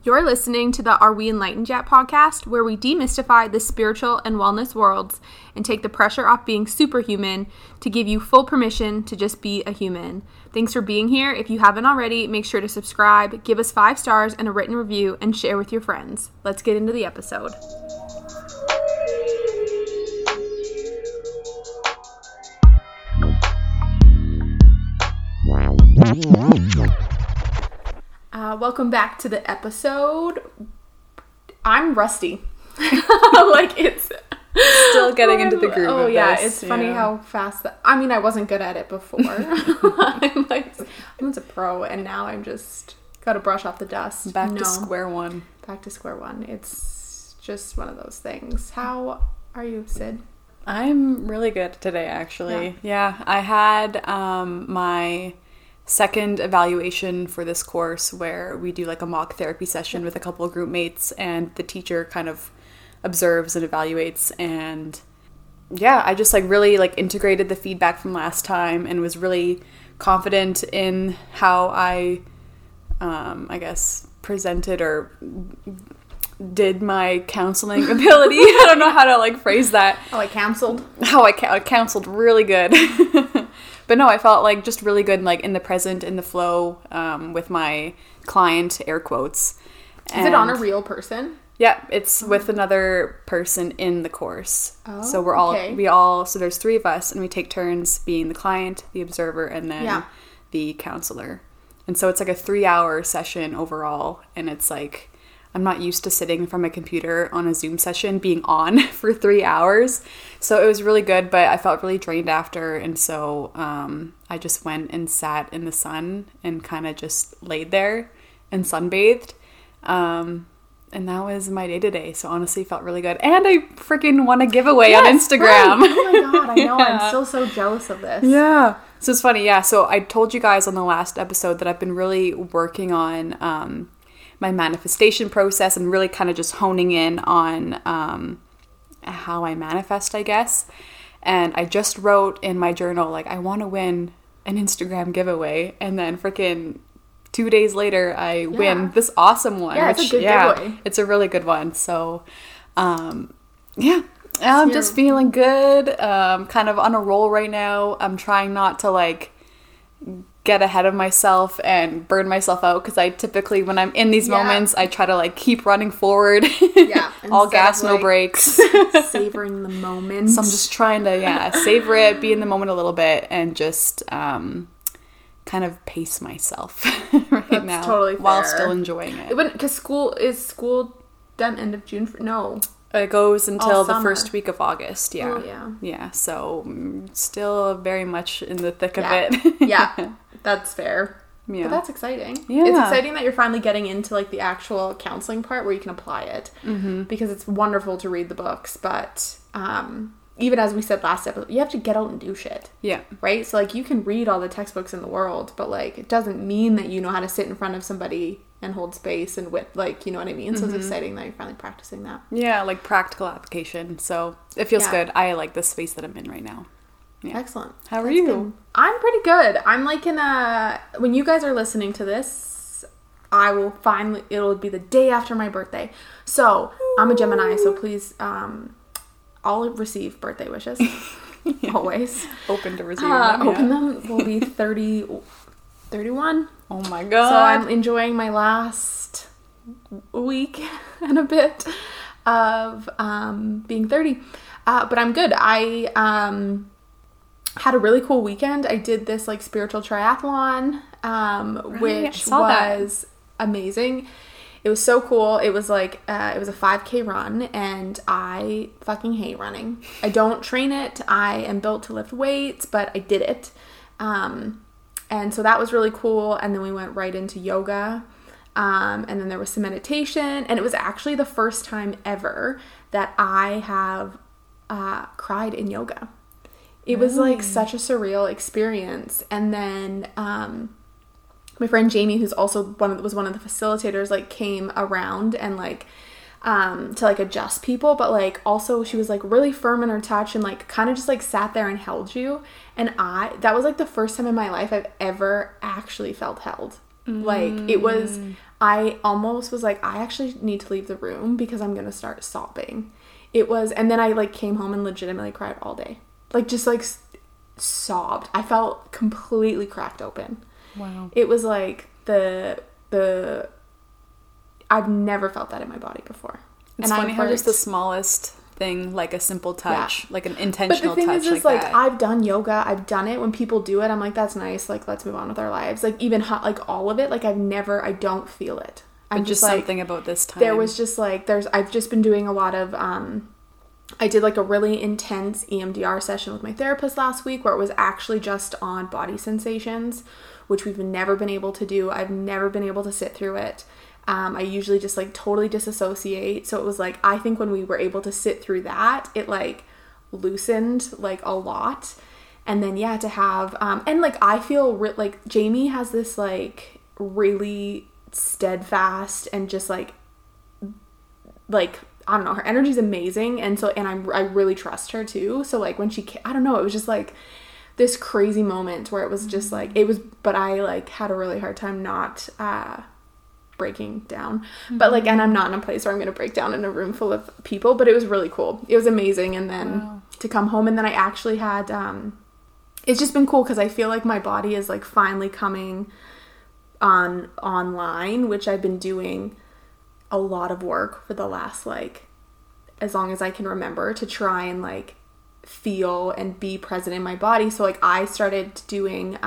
You're listening to the Are We Enlightened Yet podcast, where we demystify the spiritual and wellness worlds and take the pressure off being superhuman to give you full permission to just be a human. Thanks for being here. If you haven't already, make sure to subscribe, give us 5 stars and a written review, and share with your friends. Let's get into the episode. Welcome back to the episode. I'm rusty. It's still getting into the groove. Oh yeah, it's funny how fast I wasn't good at it before. I'm a pro, and now I'm just gotta brush off the dust. Back to square one. It's just one of those things. How are you, Sid? I'm really good today, actually. Yeah, I had my second evaluation for this course where we do like a mock therapy session with a couple of group mates, and the teacher kind of observes and evaluates, and I just really integrated the feedback from last time and was really confident in how I guess presented or did my counseling ability. I don't know how to phrase that. How I counseled really good. But no, I felt just really good, in the present, in the flow, with my client, air quotes. Is it on a real person? Yeah, it's with another person in the course. Oh, so so there's 3 of us, and we take turns being the client, the observer, and then the counselor. And so it's a 3-hour session overall, and it's I'm not used to sitting from a computer on a Zoom session being on for 3 hours. So it was really good, but I felt really drained after. And so I just went and sat in the sun and kind of just laid there and sunbathed. And that was my day today. So honestly, felt really good. And I freaking won a giveaway on Instagram. Right. Oh my God, I know. I'm still so jealous of this. Yeah. So it's funny. Yeah. So I told you guys on the last episode that I've been really working on my manifestation process and really kind of just honing in on how I manifest, I guess. And I just wrote in my journal, I want to win an Instagram giveaway. And then freaking 2 days later, I win this awesome one. Yeah, it's a good giveaway. It's a really good one. So, I'm just feeling good. Kind of on a roll right now. I'm trying not to get ahead of myself and burn myself out, because I typically, when I'm in these moments, I try to keep running forward. All gas, no brakes. Savoring the moment. So I'm just trying to savor it, be in the moment a little bit, and just kind of pace myself now. Totally fair. While still enjoying it. Because school done end of June? No. It goes until the first week of August. Yeah. Oh, yeah. Yeah. So still very much in the thick of it. Yeah. That's fair. Yeah. But that's exciting. Yeah. It's exciting that you're finally getting into the actual counseling part where you can apply it. Mm-hmm. Because it's wonderful to read the books, but even as we said last episode, you have to get out and do shit. Yeah. Right? So you can read all the textbooks in the world, but it doesn't mean that you know how to sit in front of somebody and hold space and with you know what I mean? So it's exciting that you're finally practicing that. Yeah, practical application. So it feels good. I like the space that I'm in right now. Yeah. Excellent. How are you? Good. I'm pretty good. I'm when you guys are listening to this, it'll be the day after my birthday. So I'm a Gemini, so please, I'll receive birthday wishes. Always. Open to receive them. Open them. Will be 31. Oh my God. So I'm enjoying my last week and a bit of being 30. But I'm good. I had a really cool weekend. I did this spiritual triathlon, which was amazing. It was so cool. It was it was a 5K run, and I fucking hate running. I don't train it. I am built to lift weights, but I did it. And so that was really cool. And then we went right into yoga. And then there was some meditation. And it was actually the first time ever that I have cried in yoga. It was such a surreal experience. And then my friend Jamie, who's also was one of the facilitators, came around and to adjust people, but also she was really firm in her touch and kind of just sat there and held you. And that was the first time in my life I've ever actually felt held. It was, I almost was like, I actually need to leave the room because I'm going to start sobbing. It was, and then I like came home and legitimately cried all day. Like just like sobbed. I felt completely cracked open. Wow. It was like I've never felt that in my body before. It's funny how just the smallest thing, like a simple touch, like an intentional touch, but the thing is like I've done yoga, I've done it. When people do it, I'm like, that's nice, like let's move on with our lives. Like even like all of it, like I don't feel it. I'm just like, something about this time. There was just like I've just been doing a lot of I did like a really intense EMDR session with my therapist last week where it was actually just on body sensations, which we've never been able to do. I've never been able to sit through it. I usually just like totally disassociate. So it was like, I think when we were able to sit through that, it like loosened like a lot. And then, yeah, to have, and like, I feel like Jamie has this like really steadfast and just like, I don't know, her energy's amazing. And so, and I really trust her too. So like when I don't know, it was just like this crazy moment where it was just like, but I like had a really hard time not, breaking down, but like, and I'm not in a place where I'm gonna break down in a room full of people, but it was really cool. It was amazing. And then to come home, and then I actually had it's just been cool because I feel like my body is like finally coming online, which I've been doing a lot of work for the last like as long as I can remember to try and like feel and be present in my body. So like I started doing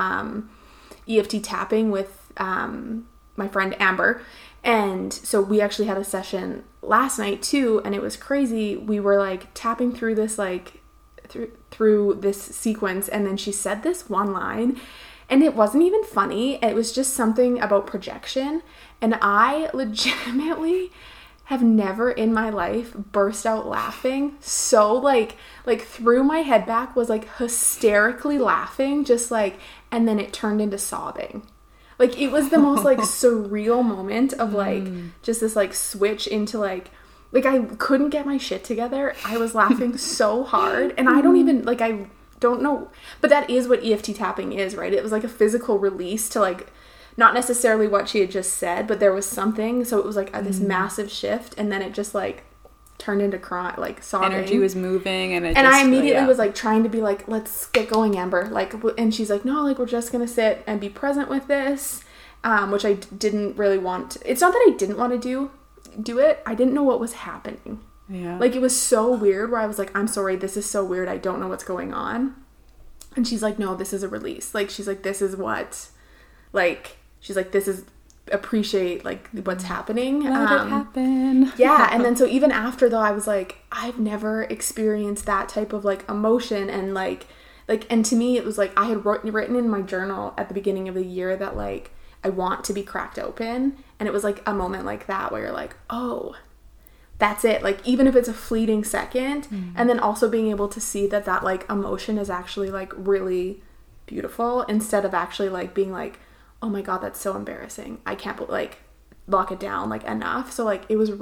EFT tapping with my friend Amber, and so we actually had a session last night too, and it was crazy. We were like tapping through this like through this sequence, and then she said this one line, and it wasn't even funny. It was just something about projection, and I legitimately have never in my life burst out laughing so like threw my head back, was like hysterically laughing, just like, and then it turned into sobbing. Like, it was the most, like, surreal moment of, like, just this, like, switch into, like, I couldn't get my shit together. I was laughing so hard. And I don't even, like, I don't know. But that is what EFT tapping is, right? It was, like, a physical release to, like, not necessarily what she had just said, but there was something. So it was, like, this massive shift. And then it just, like, turned into cry, like sobbing. Energy was moving, and I immediately was like trying to be like, let's get going, Amber. Like, and she's like, no, like we're just gonna sit and be present with this, which I didn't really want. It's not that I didn't want to do it. I didn't know what was happening. Yeah. Like it was so weird where I was like, I'm sorry, this is so weird. I don't know what's going on. And she's like, no, this is a release. Like she's like, this is what, like she's like, this is. Appreciate like what's happening. Let it happen. Yeah. And then so even after though, I was like, I've never experienced that type of like emotion, and like and to me it was like I had written in my journal at the beginning of the year that like I want to be cracked open, and it was like a moment like that where you're like, oh, that's it. Like even if it's a fleeting second, and then also being able to see that like emotion is actually like really beautiful, instead of actually like being like, oh my god, that's so embarrassing, I can't like lock it down like enough. So like it was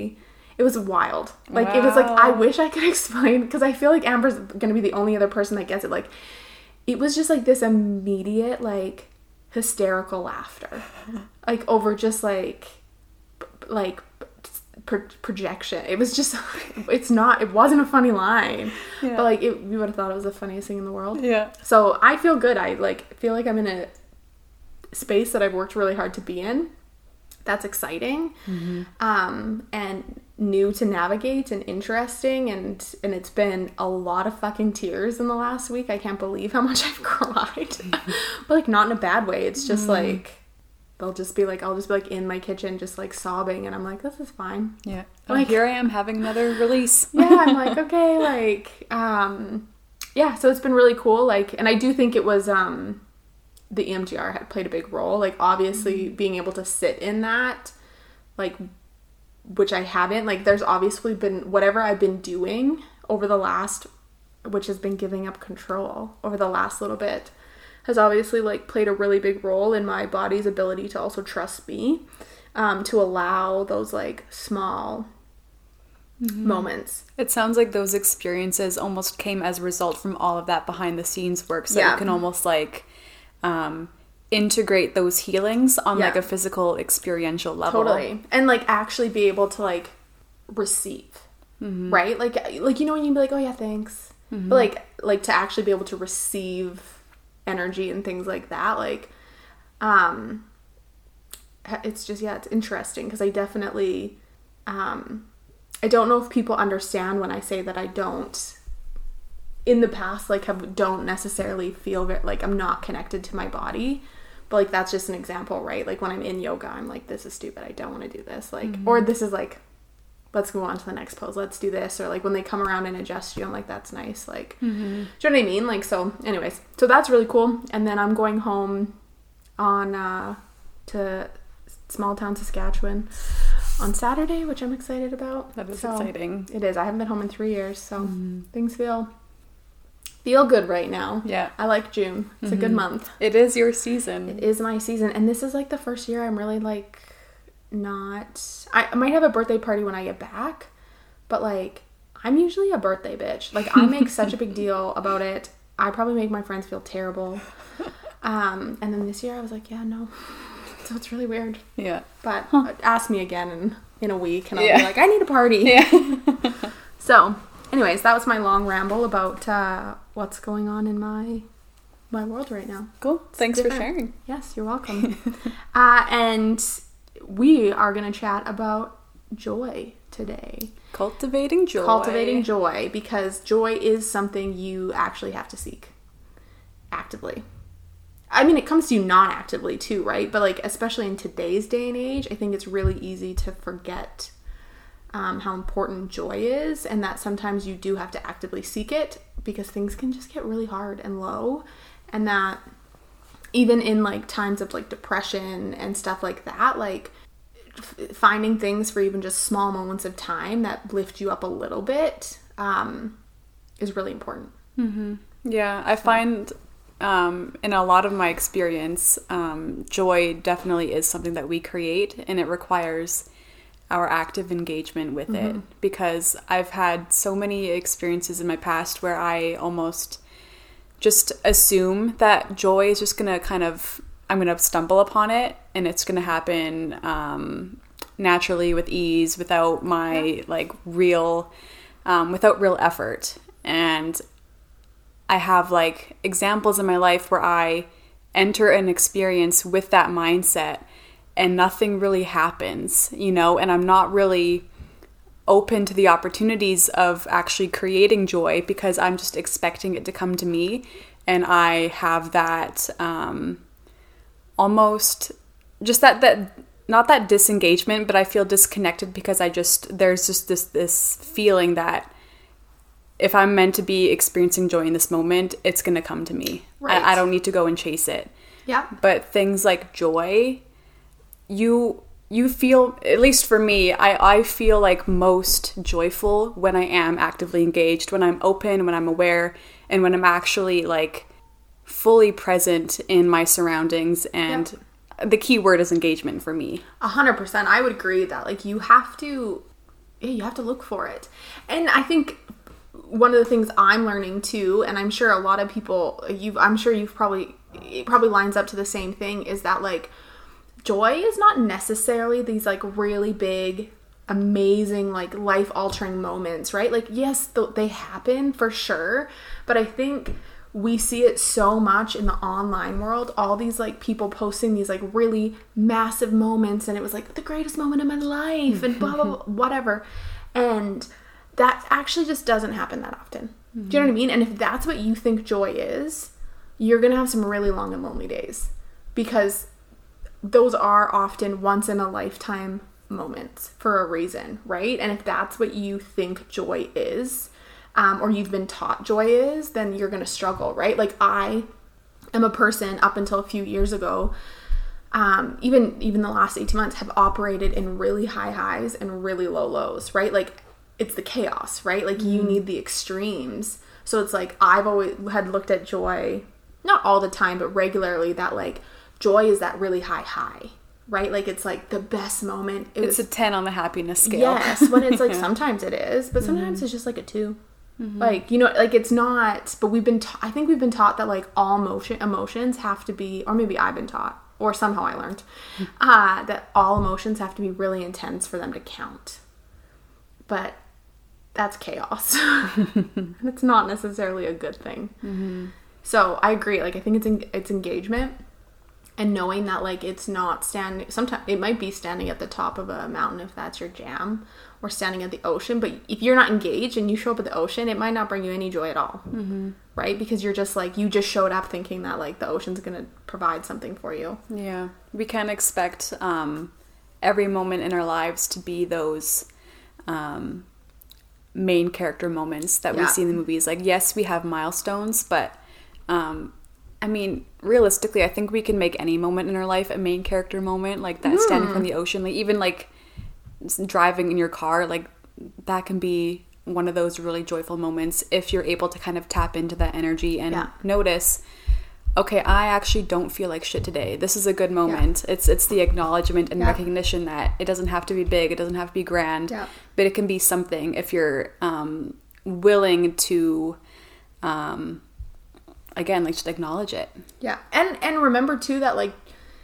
wild. Like It was like, I wish I could explain, because I feel like Amber's gonna be the only other person that gets it. Like it was just like this immediate like hysterical laughter like over just like projection. It was just it wasn't a funny line, but like you would have thought it was the funniest thing in the world. So I feel good. I like feel like I'm in a space that I've worked really hard to be in. That's exciting, and new to navigate and interesting, and it's been a lot of fucking tears in the last week. I can't believe how much I've cried, but like not in a bad way. It's just like I'll just be like in my kitchen just like sobbing, and I'm like, this is fine. Yeah, like here I am having another release. Yeah, I'm like, okay, like yeah. So it's been really cool. Like, and I do think it was the EMDR had played a big role. Like obviously being able to sit in that, like, which I haven't, like there's obviously been whatever I've been doing over the last, which has been giving up control over the last little bit, has obviously like played a really big role in my body's ability to also trust me, to allow those like small moments. It sounds like those experiences almost came as a result from all of that behind the scenes work. So you can almost like integrate those healings on like a physical experiential level. Totally. And like actually be able to like receive, right? Like, you know, when you be like, oh yeah, thanks. But like to actually be able to receive energy and things like that, like, it's just, it's interesting because I definitely, I don't know if people understand when I say that I don't, in the past, like don't necessarily feel like I'm not connected to my body. But like, that's just an example, right? Like when I'm in yoga, I'm like, this is stupid. I don't want to do this. Like, or this is like, let's go on to the next pose. Let's do this. Or like when they come around and adjust you, I'm like, that's nice. Like, do you know what I mean? Like, so anyways, so that's really cool. And then I'm going home on, to small town Saskatchewan on Saturday, which I'm excited about. That is exciting. It is. I haven't been home in 3 years, so things feel good right now. Yeah. I like June. It's a good month. It is your season. It is my season. And this is like the first year I'm really like not... I might have a birthday party when I get back, but like I'm usually a birthday bitch. Like I make such a big deal about it. I probably make my friends feel terrible. And then this year I was like, yeah, no. So it's really weird. Yeah. But ask me again in a week and I'll be like, I need a party. Yeah. So anyways, that was my long ramble about what's going on in my world right now. Cool. Thanks for sharing. Yes, you're welcome. And we are going to chat about joy today. Cultivating joy. Cultivating joy, because joy is something you actually have to seek actively. I mean, it comes to you non-actively too, right? But like, especially in today's day and age, I think it's really easy to forget how important joy is, and that sometimes you do have to actively seek it because things can just get really hard and low, and that even in like times of like depression and stuff like that, like finding things for even just small moments of time that lift you up a little bit is really important. Yeah, I find in a lot of my experience, joy definitely is something that we create, and it requires our active engagement with it, because I've had so many experiences in my past where I almost just assume that joy is just gonna I'm gonna stumble upon it and it's gonna happen naturally, with ease, without my without real effort. And I have like examples in my life where I enter an experience with that mindset and nothing really happens, you know, and I'm not really open to the opportunities of actually creating joy because I'm just expecting it to come to me. And I have that almost just that not that disengagement, but I feel disconnected because there's just this feeling that if I'm meant to be experiencing joy in this moment, it's going to come to me. Right. I don't need to go and chase it. Yeah. But things like joy, you feel, at least for me, I feel like most joyful when I am actively engaged, when I'm open, when I'm aware, and when I'm actually like fully present in my surroundings. And the key word is engagement for me. 100%. I would agree that like you have to look for it. And I think one of the things I'm learning too, and I'm sure a lot of people, it probably lines up to the same thing, is that like joy is not necessarily these like really big, amazing, like life-altering moments, right? Like, yes, they happen for sure, but I think we see it so much in the online world, all these like people posting these like really massive moments, and it was like the greatest moment of my life and blah, blah, blah, whatever. And that actually just doesn't happen that often. Do you know what I mean? And if that's what you think joy is, you're going to have some really long and lonely days, because those are often once in a lifetime moments for a reason, right? And if that's what you think joy is, or you've been taught joy is, then you're going to struggle, right? Like I am a person up until a few years ago, even the last 18 months, have operated in really high highs and really low lows, right? Like it's the chaos, right? Like you need the extremes. So it's like I've always had looked at joy, not all the time, but regularly, that like joy is that really high, right? Like it's like the best moment. It's a 10 on the happiness scale. Yes, when it's like sometimes it is, but sometimes it's just like a 2. Like, you know, like it's not, but I think we've been taught that like all emotions have to be, or maybe I've been taught, or somehow I learned, that all emotions have to be really intense for them to count. But that's chaos. It's not necessarily a good thing. So I agree. Like, I think it's engagement. And knowing that, like, it's not sometimes it might be standing at the top of a mountain if that's your jam, or standing at the ocean. But if you're not engaged and you show up at the ocean, it might not bring you any joy at all. Right? Because you're just, like, you just showed up thinking that, like, the ocean's going to provide something for you. Yeah. We can't expect every moment in our lives to be those main character moments that we see in the movies. Like, yes, we have milestones, but I mean, realistically, I think we can make any moment in our life a main character moment, like that standing from the ocean, like even like driving in your car, like that can be one of those really joyful moments if you're able to kind of tap into that energy and notice, okay, I actually don't feel like shit today. This is a good moment. It's the acknowledgement and recognition that it doesn't have to be big, it doesn't have to be grand, but it can be something if you're willing to again, like, just acknowledge it. Yeah. And remember too that, like,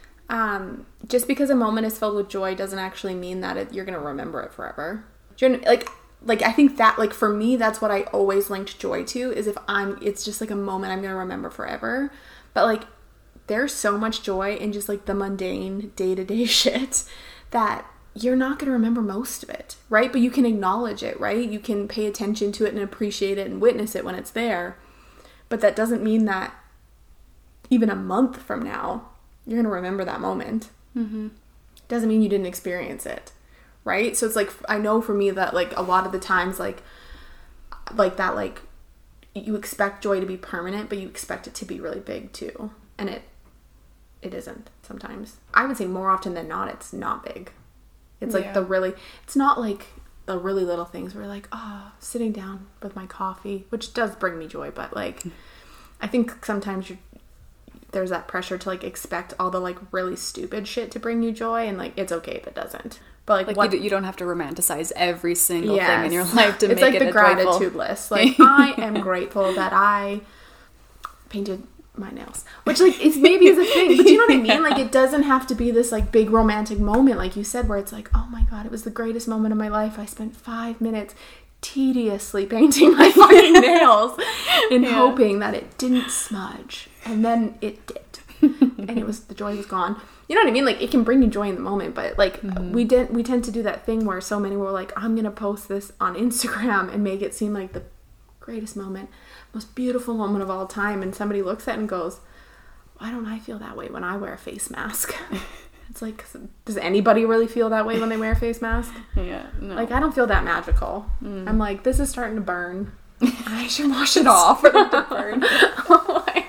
just because a moment is filled with joy doesn't actually mean that you're going to remember it forever. Like I think that, like, for me, that's what I always linked joy to, is it's just like a moment I'm going to remember forever. But, like, there's so much joy in just, like, the mundane day-to-day shit that you're not going to remember most of it, right? But you can acknowledge it, right? You can pay attention to it and appreciate it and witness it when it's there. But that doesn't mean that even a month from now, you're going to remember that moment. Doesn't mean you didn't experience it, right? So it's like, I know for me that, like, a lot of the times, like that, like, you expect joy to be permanent, but you expect it to be really big too. And it isn't sometimes. I would say more often than not, it's not big. It's like it's not like the really little things where, like, sitting down with my coffee, which does bring me joy, but, like, I think sometimes there's that pressure to, like, expect all the, like, really stupid shit to bring you joy, and, like, it's okay if it doesn't. But, like you don't have to romanticize every single thing in your life to it's make like it the joyful. gratitude list. Like, I am grateful that I painted my nails, which, like, it's maybe is a thing, but you know what I mean? Like, it doesn't have to be this, like, big romantic moment, like you said, where it's like, oh my god, it was the greatest moment of my life. I spent 5 minutes tediously painting my fucking nails and hoping that it didn't smudge, and then it did, and the joy was gone. You know what I mean? Like, it can bring you joy in the moment, but, like, we tend to do that thing where so many were like, I'm gonna post this on Instagram and make it seem like the greatest moment, most beautiful moment of all time, and somebody looks at it and goes, why don't I feel that way when I wear a face mask? It's like, does anybody really feel that way when they wear a face mask? No. Like, I don't feel that magical. I'm like, this is starting to burn. I should wash it off for it to burn. Like,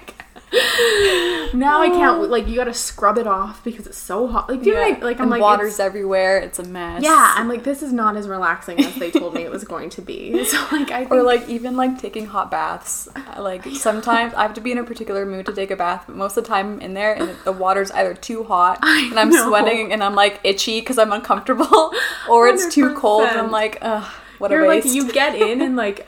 now I can't, like, you gotta scrub it off because it's so hot. Like, I'm like, water's everywhere, it's a mess. Yeah, I'm like, this is not as relaxing as they told me it was going to be. So, like, I think, or, like, even, like, taking hot baths. Like, sometimes I have to be in a particular mood to take a bath, but most of the time I'm in there and the water's either too hot and I'm sweating and I'm, like, itchy because I'm uncomfortable, or it's 100%. Too cold and I'm like, ugh. What You're a waste. Like, you get in and, like,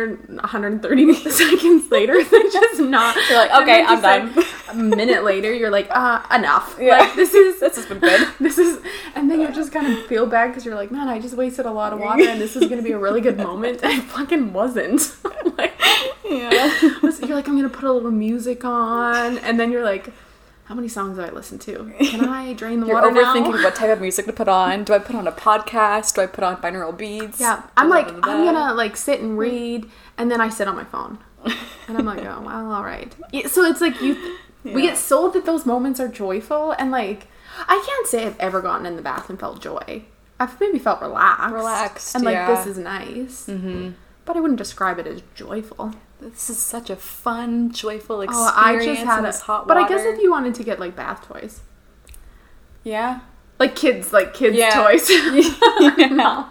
130 seconds later, they're just not. You're like, okay, I'm done. Like, a minute later, you're like, enough. Yeah. Like, this has been good. And then you just kind of feel bad because you're like, man, I just wasted a lot of water and this is going to be a really good moment. And it fucking wasn't. Like, you're like, I'm going to put a little music on. And then you're like, how many songs do I listen to? Can I drain the water now? You're overthinking what type of music to put on. Do I put on a podcast? Do I put on binaural beats? Yeah. I'm like, I'm going to, like, sit and read, and then I sit on my phone. And I'm like, oh, well, all right. So it's like we get sold that those moments are joyful, and, like, I can't say I've ever gotten in the bath and felt joy. I've maybe felt relaxed. And, like, this is nice. Mm-hmm. But I wouldn't describe it as joyful. This is such a fun, joyful experience. I just had this hot water. But I guess if you wanted to get, like, bath toys. Yeah. Like kids toys. Not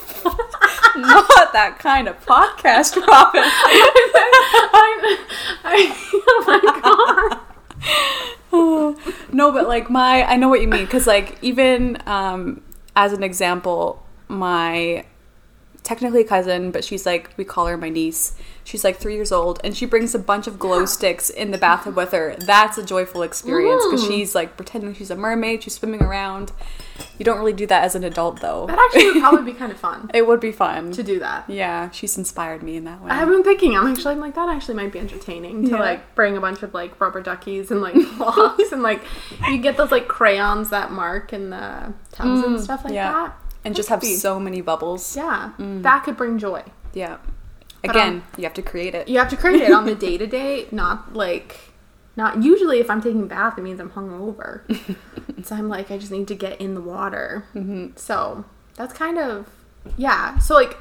that kind of podcast, Robin. Oh my god. No, but, like, I know what you mean, because, like, even as an example, my technically a cousin, but she's like, we call her my niece. She's like 3 years old, and she brings a bunch of glow sticks in the bathtub with her. That's a joyful experience because she's like pretending she's a mermaid. She's swimming around. You don't really do that as an adult, though. That actually would probably be kind of fun. It would be fun to do that. Yeah, she's inspired me in that way. I've been thinking, I'm like, that actually might be entertaining to like bring a bunch of like rubber duckies and like blocks and like you get those like crayons that mark in the tubs and stuff like that. And just have so many bubbles. Yeah, that could bring joy. Yeah. Again, you have to create it. You have to create it on the day-to-day, not usually if I'm taking a bath, it means I'm hungover. So I'm like, I just need to get in the water. So that's kind of, yeah. So like,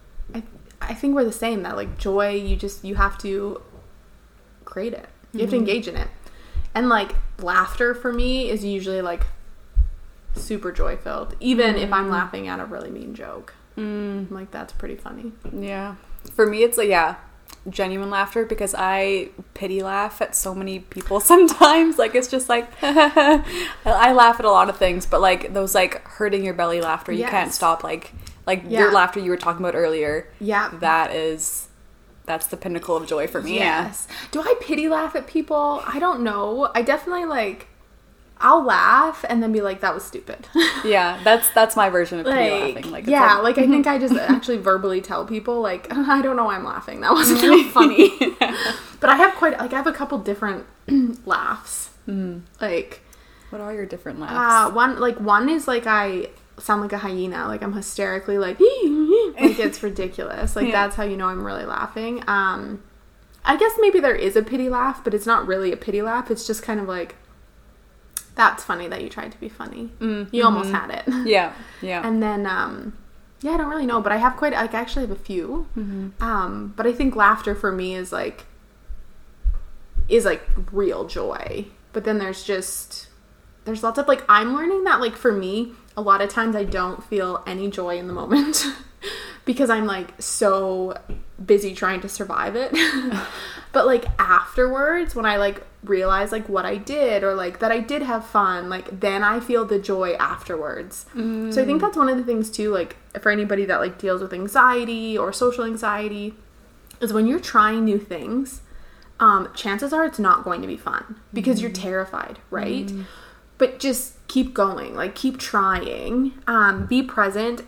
I think we're the same, that like joy, you have to create it. You have to engage in it. And like laughter for me is usually like super joy-filled, even if I'm laughing at a really mean joke. I'm like, that's pretty funny. Yeah. For me, it's like, genuine laughter, because I pity laugh at so many people sometimes. Like, it's just like, I laugh at a lot of things, but like those like hurting your belly laughter, you can't stop. Like your laughter you were talking about earlier. Yeah. That's the pinnacle of joy for me. Yes. Yeah. Do I pity laugh at people? I don't know. I definitely like, I'll laugh and then be like, that was stupid. Yeah, that's my version of pity laughing. Like, yeah, like I think I just actually verbally tell people like, I don't know why I'm laughing. That wasn't that funny. But I have a couple different laughs. Like, what are your different laughs? One is like I sound like a hyena. Like I'm hysterically like it's ridiculous. Like that's how you know I'm really laughing. I guess maybe there is a pity laugh, but it's not really a pity laugh. It's just kind of like, that's funny that you tried to be funny. You almost had it. Yeah. And then, I don't really know, but I have I actually have a few. But I think laughter for me is like real joy. But then there's lots of like, I'm learning that like for me, a lot of times I don't feel any joy in the moment because I'm like so busy trying to survive it. But like afterwards, when I like realize like what I did or like that I did have fun, like then I feel the joy afterwards. So I think that's one of the things too, like for anybody that like deals with anxiety or social anxiety, is when you're trying new things, chances are it's not going to be fun because you're terrified, right? But just keep going, like keep trying, be present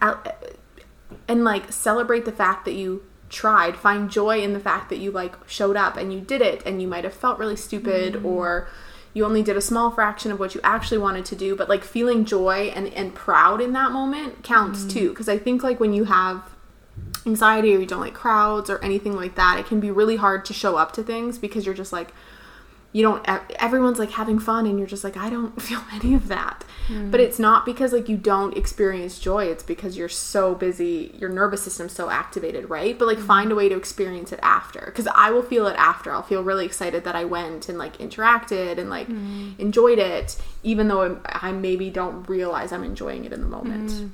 and like celebrate the fact that you tried. Find joy in the fact that you like showed up and you did it, and you might have felt really stupid or you only did a small fraction of what you actually wanted to do, but like feeling joy and proud in that moment counts too. Because I think like when you have anxiety or you don't like crowds or anything like that, it can be really hard to show up to things because you're just like, everyone's like having fun and you're just like, I don't feel any of that. But it's not because like you don't experience joy, it's because you're so busy, your nervous system's so activated, right? But like find a way to experience it after, because I will feel it after. I'll feel really excited that I went and like interacted and like enjoyed it, even though I maybe don't realize I'm enjoying it in the moment.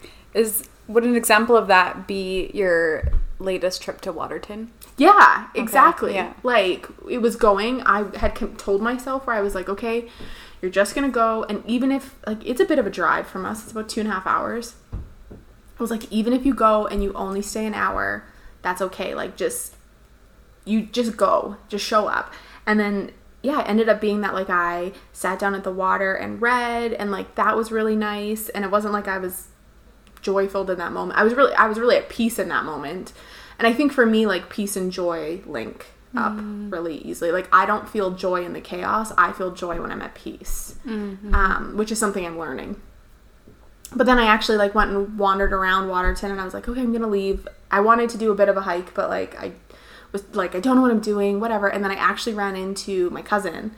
Would an example of that be your latest trip to Waterton? Yeah, exactly. Okay, yeah. Like, it was I had told myself where I was like, okay, you're just going to go. And even if, like, it's a bit of a drive from us. It's about 2.5 hours. I was like, even if you go and you only stay an hour, that's okay. Like, you just go. Just show up. And then, yeah, it ended up being that, like, I sat down at the water and read. And, like, that was really nice. And it wasn't like I was joy-filled in that moment. I was really at peace in that moment. And I think for me, like, peace and joy link up really easily. Like, I don't feel joy in the chaos. I feel joy when I'm at peace, which is something I'm learning. But then I actually, like, went and wandered around Waterton, and I was like, okay, I'm going to leave. I wanted to do a bit of a hike, but, like, I was like, I don't know what I'm doing, whatever. And then I actually ran into my cousin,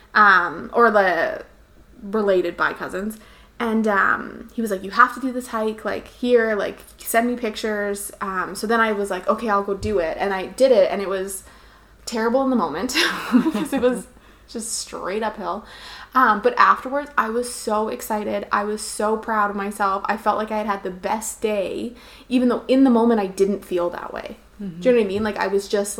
or the related by cousins. And he was like, you have to do this hike, like, here, like, send me pictures. So then I was like, okay, I'll go do it. And I did it, and it was terrible in the moment because it was just straight uphill. But afterwards, I was so excited. I was so proud of myself. I felt like I had had the best day, even though in the moment I didn't feel that way. Do you know what I mean? Like, I was just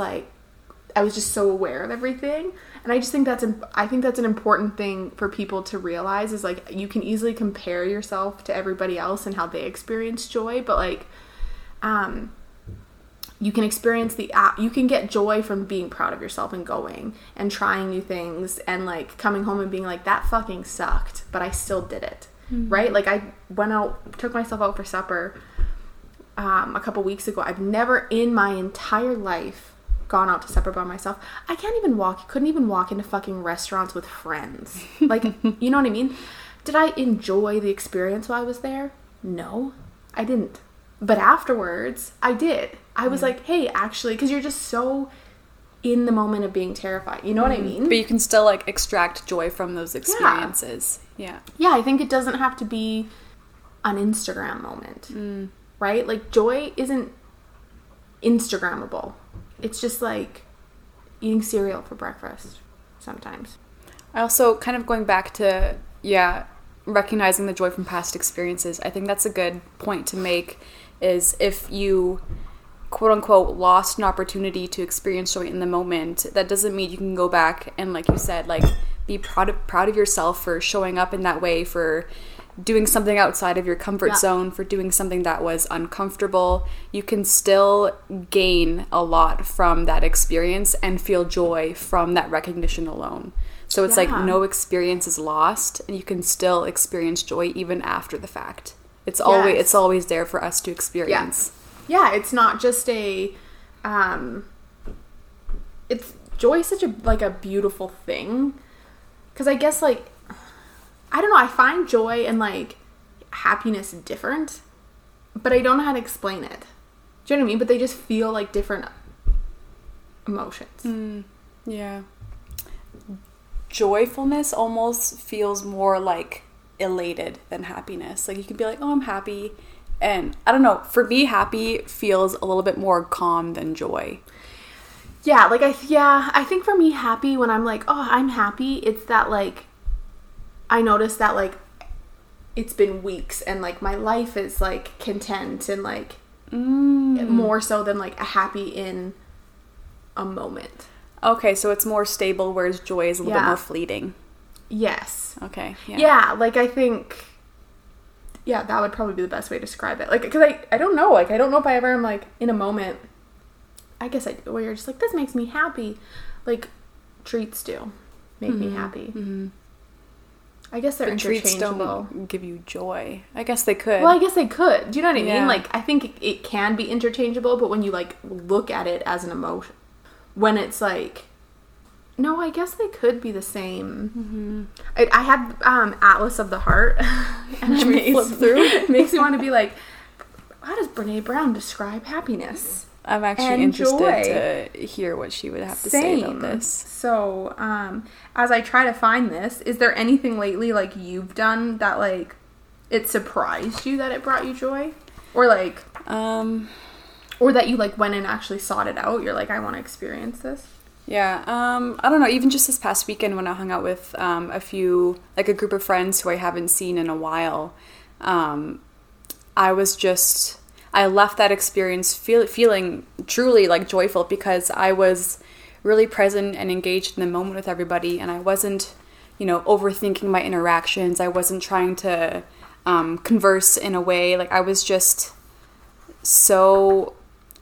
so aware of everything. And I just think that's an important thing for people to realize, is like, you can easily compare yourself to everybody else and how they experience joy, but like, you can experience you can get joy from being proud of yourself and going and trying new things and like coming home and being like, that fucking sucked, but I still did it. Right? Like I went out, took myself out for supper a couple weeks ago. I've never in my entire life gone out to supper by myself. I couldn't even walk into fucking restaurants with friends. Like, you know what I mean? Did I enjoy the experience while I was there? No, I didn't. But afterwards, I did. I was like, hey, actually, because you're just so in the moment of being terrified. You know what I mean? But you can still, like, extract joy from those experiences. Yeah. Yeah, I think it doesn't have to be an Instagram moment. Right? Like, joy isn't Instagrammable. It's just like eating cereal for breakfast sometimes. I also, kind of going back to, recognizing the joy from past experiences, I think that's a good point to make, is if you, quote unquote, lost an opportunity to experience joy in the moment, that doesn't mean you can go back and, like you said, like, be proud of yourself for showing up in that way, for doing something outside of your comfort zone, for doing something that was uncomfortable. You can still gain a lot from that experience and feel joy from that recognition alone. So it's like no experience is lost, and you can still experience joy even after the fact. It's always there for us to experience. Yeah, it's not just a it's joy is such a beautiful thing, because I guess, like, I don't know, I find joy and, like, happiness different, but I don't know how to explain it. Do you know what I mean? But they just feel like different emotions. Yeah. Joyfulness almost feels more like elated than happiness. Like, you can be like, oh, I'm happy. And I don't know, for me, happy feels a little bit more calm than joy. Yeah, like, I think for me, happy, when I'm like, oh, I'm happy, it's that, like, I notice that, like, it's been weeks and, like, my life is, like, content and, like, more so than, like, a happy in a moment. Okay, so it's more stable, whereas joy is a little bit more fleeting. Yes. Okay, yeah. Like, I think, that would probably be the best way to describe it. Like, because I don't know. Like, I don't know if I ever am, like, in a moment, I guess I do, where you're just like, this makes me happy. Like, treats do make me happy. I guess they're interchangeable. Treats don't give you joy. I guess they could. Well, I guess they could. Do you know what I mean? Like, I think it can be interchangeable, but when you, like, look at it as an emotion, when it's like, no, I guess they could be the same. I have Atlas of the Heart, and it makes me want to be like, how does Brene Brown describe happiness? I'm actually interested to hear what she would have to say about this. So, as I try to find this, is there anything lately, like, you've done that, like, it surprised you that it brought you joy? Or, like, or that you, like, went and actually sought it out? You're like, I want to experience this? Yeah, I don't know, even just this past weekend when I hung out with a group of friends who I haven't seen in a while, I left that experience feeling truly, like, joyful, because I was really present and engaged in the moment with everybody, and I wasn't, overthinking my interactions. I wasn't trying to converse in a way. Like, I was just so,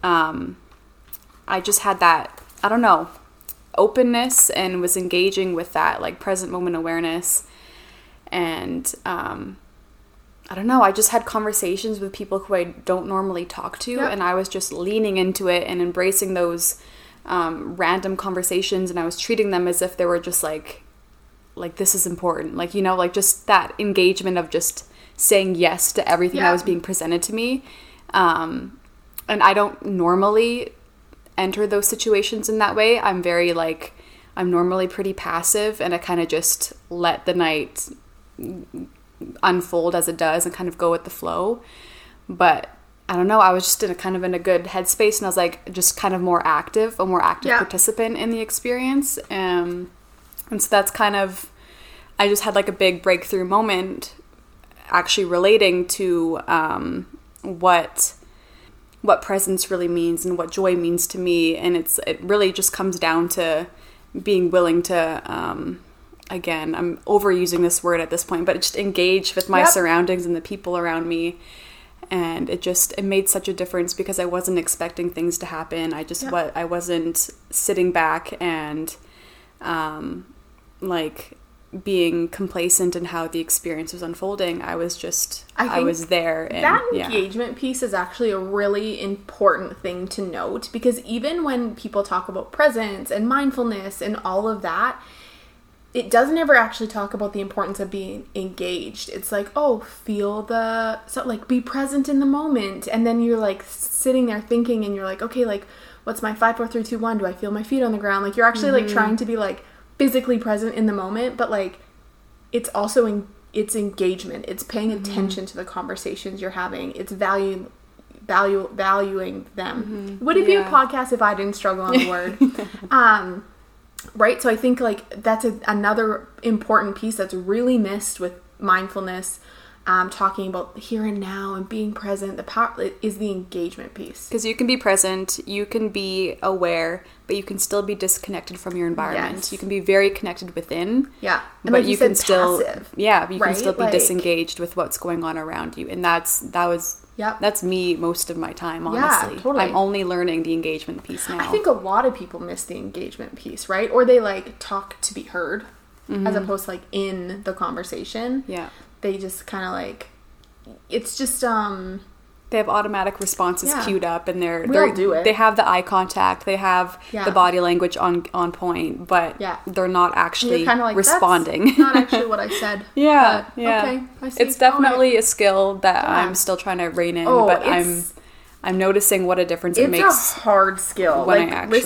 I just had that, I don't know, openness, and was engaging with that, like, present moment awareness. And I don't know, I just had conversations with people who I don't normally talk to, and I was just leaning into it and embracing those random conversations, and I was treating them as if they were just like this is important, like, like, just that engagement of just saying yes to everything that was being presented to me. And I don't normally enter those situations in that way. I'm very, like, I'm normally pretty passive, and I kind of just let the night unfold as it does and kind of go with the flow. But I don't know, I was just in a good headspace, and I was like just kind of a more active participant in the experience. And so that's kind of, I just had, like, a big breakthrough moment actually relating to what presence really means and what joy means to me. And it really just comes down to being willing to again, I'm overusing this word at this point, but just engage with my surroundings and the people around me, And it made such a difference because I wasn't expecting things to happen. I wasn't sitting back and like being complacent in how the experience was unfolding. I was there. And that engagement piece is actually a really important thing to note, because even when people talk about presence and mindfulness and all of that, it doesn't ever actually talk about the importance of being engaged. It's like, oh, be present in the moment. And then you're like sitting there thinking, and you're like, okay, like, what's my 5, 4, 3, 2, 1? Do I feel my feet on the ground? Like, you're actually like trying to be like physically present in the moment, but like, it's also it's engagement. It's paying attention to the conversations you're having. It's valuing them. Would it be a podcast if I didn't struggle on the word? Right? So I think like that's another important piece that's really missed with mindfulness, talking about here and now and being present. The power is the engagement piece. Because you can be present, you can be aware, but you can still be disconnected from your environment. Yes. You can be very connected within. Yeah. And but like you can still passive, can still be disengaged with what's going on around you. And that's me most of my time, honestly. Yeah, totally. I'm only learning the engagement piece now. I think a lot of people miss the engagement piece, right? Or they like talk to be heard as opposed to like in the conversation. Yeah. They just kind of like, it's just they have automatic responses queued up, and they have the eye contact, they have the body language on point, but they're not actually like, responding. That's not actually what I said. Okay, I see. It's definitely a skill that I'm still trying to rein in, but I'm noticing what a difference it makes. It's a hard skill. When like I actually,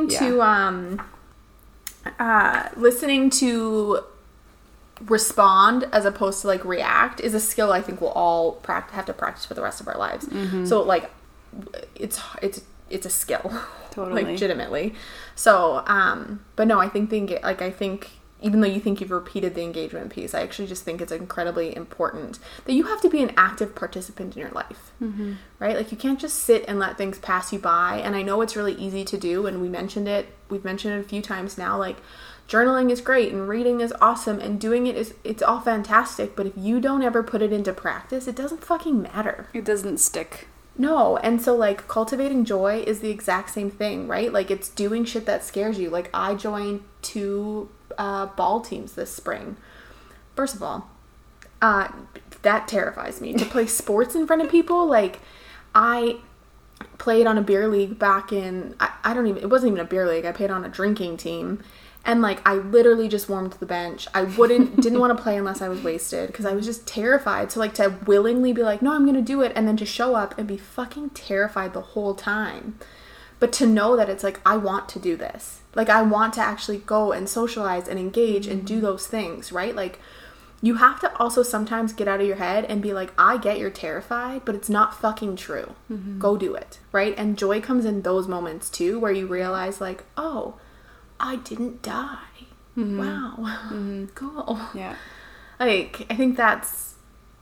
listening to respond as opposed to like react is a skill I think we'll all have to practice for the rest of our lives. So like it's a skill. Totally. Legitimately. So but no, I think even though you think you've repeated the engagement piece, I actually just think it's incredibly important that you have to be an active participant in your life. Right? Like you can't just sit and let things pass you by. And I know it's really easy to do, and we've mentioned it a few times now, like journaling is great and reading is awesome and doing it's all fantastic, but if you don't ever put it into practice, it doesn't fucking matter. It doesn't stick. No. And so like cultivating joy is the exact same thing, right? Like it's doing shit that scares you. Like I joined 2 ball teams this spring. First of all, that terrifies me to play sports in front of people. Like I played on a beer league back in, it wasn't even a beer league. I played on a drinking team. And, like, I literally just warmed the bench. I didn't want to play unless I was wasted because I was just terrified. So, like, to willingly be like, no, I'm going to do it, and then to show up and be fucking terrified the whole time. But to know that it's like, I want to do this. Like, I want to actually go and socialize and engage and do those things, right? Like, you have to also sometimes get out of your head and be like, I get you're terrified, but it's not fucking true. Go do it, right? And joy comes in those moments, too, where you realize, like, oh, I didn't die. Wow. Cool. Yeah. Like, I think that's,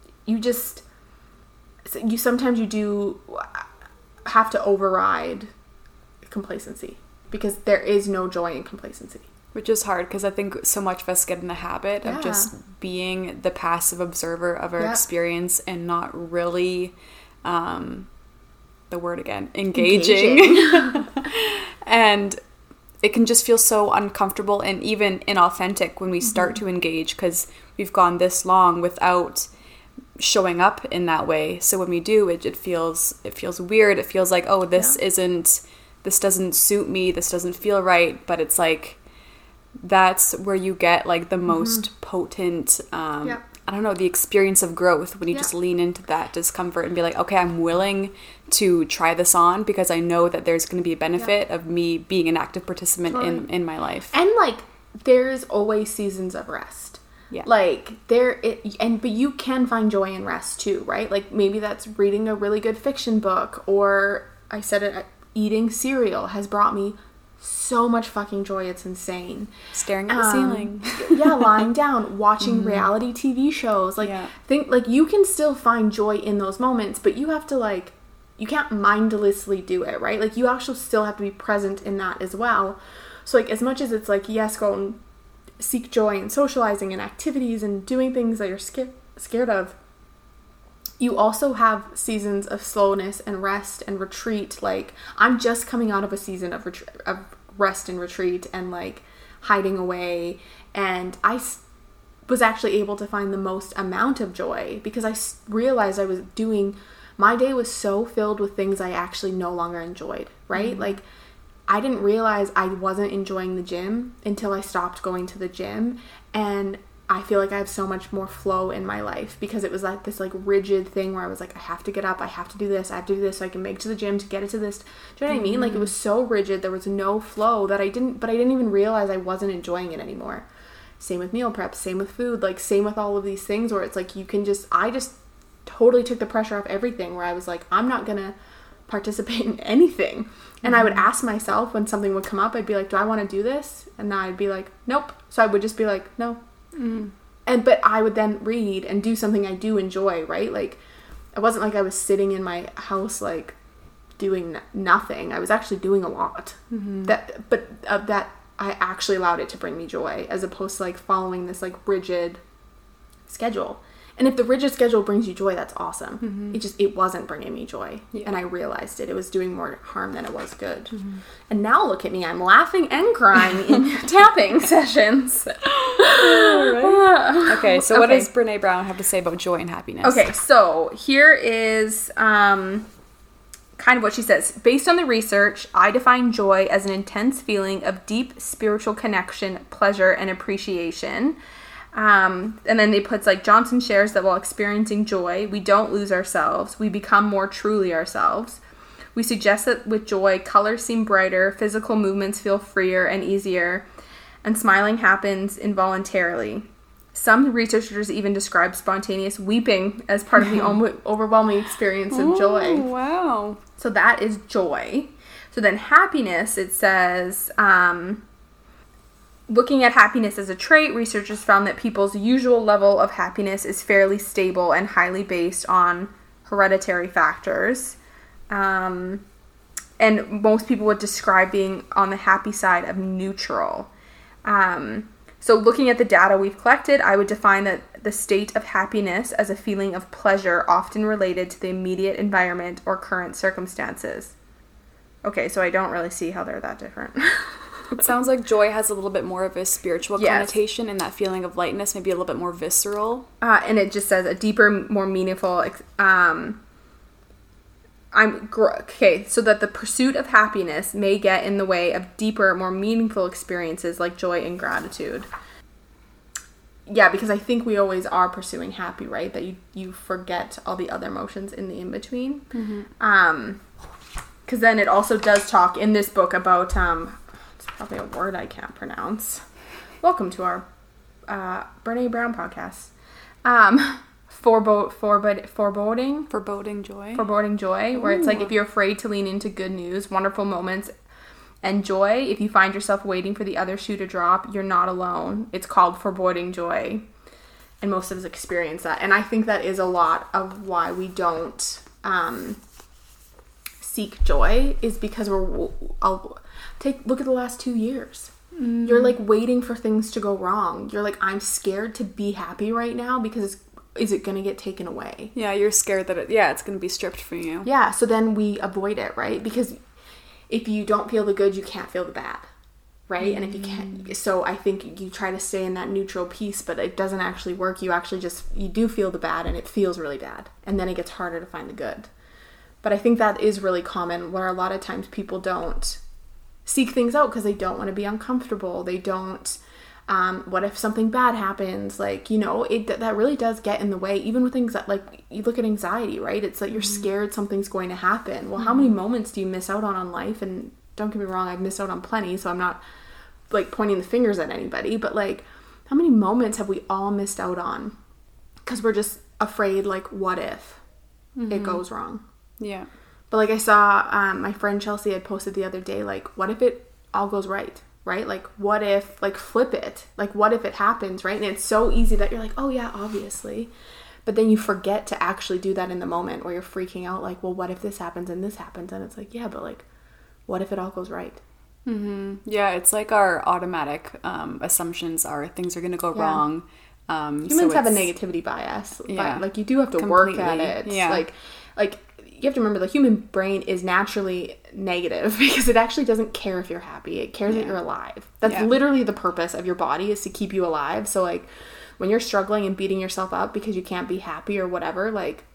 sometimes you do have to override complacency because there is no joy in complacency. Which is hard because I think so much of us get in the habit of just being the passive observer of our experience and not really, the word again, engaging. And it can just feel so uncomfortable and even inauthentic when we start to engage because we've gone this long without showing up in that way. So when we do, it feels weird. It feels like, oh, this doesn't suit me. This doesn't feel right. But it's like, that's where you get like the most potent, I don't know, the experience of growth when you just lean into that discomfort and be like, okay, I'm willing to try this on because I know that there's going to be a benefit of me being an active participant in my life. And like, there's always seasons of rest. Yeah. Like but you can find joy in rest too, right? Like maybe that's reading a really good fiction book, or I said it, eating cereal has brought me so much fucking joy, it's insane. Staring at the ceiling. Lying down, watching reality TV shows. Like think like you can still find joy in those moments, but you have to like, you can't mindlessly do it, right? Like you actually still have to be present in that as well. So like as much as it's like, yes, go and seek joy in socializing and activities and doing things that you're scared of, you also have seasons of slowness and rest and retreat. Like, I'm just coming out of a season of rest and retreat and like hiding away, and I was actually able to find the most amount of joy because I realized I was doing, my day was so filled with things I actually no longer enjoyed, right? Mm-hmm. Like, I didn't realize I wasn't enjoying the gym until I stopped going to the gym, and I feel like I have so much more flow in my life because it was like this like rigid thing where I was like, I have to get up, I have to do this, I have to do this so I can make it to the gym to get it to this. Do you know what I mean? Like, it was so rigid, there was no flow that I didn't even realize I wasn't enjoying it anymore. Same with meal prep, same with food, like same with all of these things where it's like I just totally took the pressure off everything, where I was like, I'm not gonna participate in anything. And I would ask myself when something would come up, I'd be like, do I want to do this? And now I'd be like, nope. So I would just be like, no. But I would then read and do something I do enjoy, right? Like, it wasn't like I was sitting in my house like doing nothing. I was actually doing a lot. That I actually allowed it to bring me joy, as opposed to like following this like rigid schedule. And if the rigid schedule brings you joy, that's awesome. It wasn't bringing me joy. Yeah. And I realized it was doing more harm than it was good. And now look at me, I'm laughing and crying in tapping sessions. Right. Okay, so what does Brené Brown have to say about joy and happiness? Okay, so here is kind of what she says. Based on the research, I define joy as an intense feeling of deep spiritual connection, pleasure, and appreciation. And then they put like, Johnson shares that while experiencing joy, we don't lose ourselves. We become more truly ourselves. We suggest that with joy, colors seem brighter, physical movements feel freer and easier, and smiling happens involuntarily. Some researchers even describe spontaneous weeping as part of the overwhelming experience of joy. Wow. So that is joy. So then happiness, it says, looking at happiness as a trait, researchers found that people's usual level of happiness is fairly stable and highly based on hereditary factors. And most people would describe being on the happy side of neutral. So looking at the data we've collected, I would define that the state of happiness as a feeling of pleasure often related to the immediate environment or current circumstances. Okay, so I don't really see how they're that different. It sounds like joy has a little bit more of a spiritual connotation, and that feeling of lightness maybe a little bit more visceral. And it just says a deeper, more meaningful... so that the pursuit of happiness may get in the way of deeper, more meaningful experiences like joy and gratitude. Yeah, because I think we always are pursuing happy, right? That you forget all the other emotions in the in-between. Because then it also does talk in this book about... it's probably a word I can't pronounce. Welcome to our Brené Brown podcast. Foreboding joy. Foreboding joy, where it's like if you're afraid to lean into good news, wonderful moments, and joy, if you find yourself waiting for the other shoe to drop, you're not alone. It's called foreboding joy. And most of us experience that. And I think that is a lot of why we don't seek joy, is because look at the last 2 years. You're like waiting for things to go wrong. You're like, I'm scared to be happy right now because is it going to get taken away? Yeah, you're scared that it's going to be stripped from you. Yeah, so then we avoid it, right? Because if you don't feel the good, you can't feel the bad, right? And if you can't, so I think you try to stay in that neutral piece, but it doesn't actually work. You actually you do feel the bad, and it feels really bad. And then it gets harder to find the good. But I think that is really common, where a lot of times people don't seek things out because they don't want to be uncomfortable. They don't... what if something bad happens? Like, that really does get in the way, even with things that, like, you look at anxiety, right? It's like you're scared something's going to happen. Well, how many moments do you miss out on life? And don't get me wrong, I've missed out on plenty, so I'm not, like, pointing the fingers at anybody, but, like, how many moments have we all missed out on? Because we're just afraid, like, what if it goes wrong? Yeah. But, like, I saw my friend Chelsea had posted the other day, like, what if it all goes right? Right? Like, what if, like, flip it? Like, what if it happens, right? And it's so easy that you're like, oh, yeah, obviously. But then you forget to actually do that in the moment where you're freaking out, like, well, what if this happens and this happens? And it's like, yeah, but, like, what if it all goes right? Yeah, it's like our automatic assumptions are things are going to go wrong. Humans have a negativity bias. Yeah. But, like, you do have to work at it. Yeah. Like you have to remember the human brain is naturally negative because it actually doesn't care if you're happy. It cares that you're alive. That's literally the purpose of your body, is to keep you alive. So, like, when you're struggling and beating yourself up because you can't be happy or whatever, like,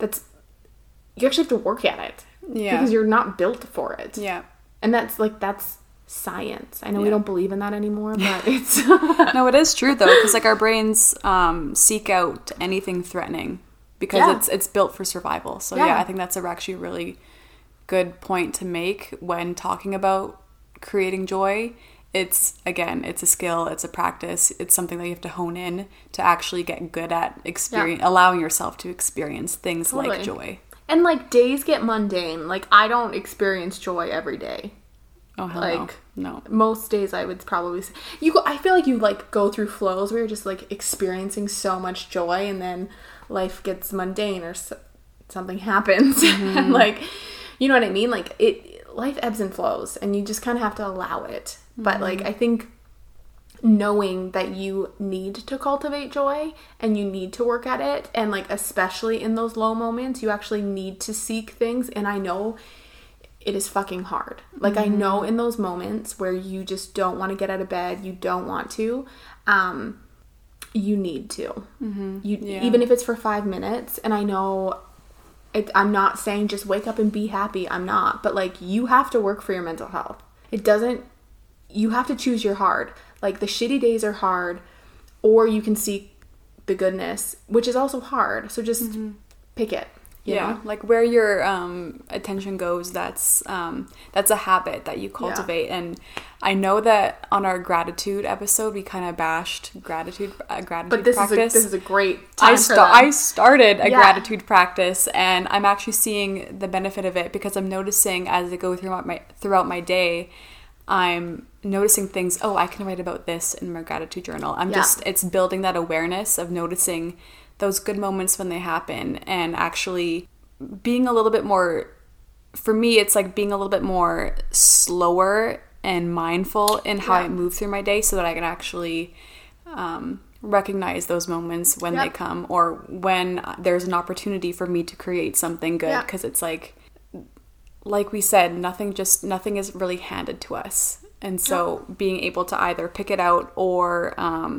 you actually have to work at it. Yeah. Because you're not built for it. Yeah. And that's science. I know we don't believe in that anymore, but it's... No, it is true, though, because, like, our brains seek out anything threatening because it's built for survival. So, I think that's actually a really good point to make when talking about creating joy. It's a skill, it's a practice, it's something that you have to hone in to actually get good at allowing yourself to experience things like joy. And, like, days get mundane. Like, I don't experience joy every day. Oh, hell like, no. Most days I would probably say... I feel like you, like, go through flows where you're just, like, experiencing so much joy, and then life gets mundane or something happens. And, like, you know what I mean? Like, life ebbs and flows, and you just kind of have to allow it. But, like, I think knowing that you need to cultivate joy and you need to work at it, and, like, especially in those low moments, you actually need to seek things. And I know it is fucking hard. Like, I know in those moments where you just don't want to get out of bed, you don't want to, you need to. Even if it's for 5 minutes. And I know I'm not saying just wake up and be happy. I'm not. But, like, you have to work for your mental health. You have to choose your hard. Like, the shitty days are hard, or you can seek the goodness, which is also hard. So just pick it. You know? Like, where your attention goes, that's a habit that you cultivate. And I know that on our gratitude episode, we kind of bashed gratitude but this practice. This is a great time I started a gratitude practice, and I'm actually seeing the benefit of it because I'm noticing as I go throughout my day, I'm noticing things. Oh, I can write about this in my gratitude journal. It's building that awareness of noticing those good moments when they happen, and actually being a little bit more, for me, it's like being a little bit more slower and mindful in how I move through my day, so that I can actually recognize those moments when they come, or when there's an opportunity for me to create something good, because it's like we said, nothing is really handed to us. And so being able to either pick it out or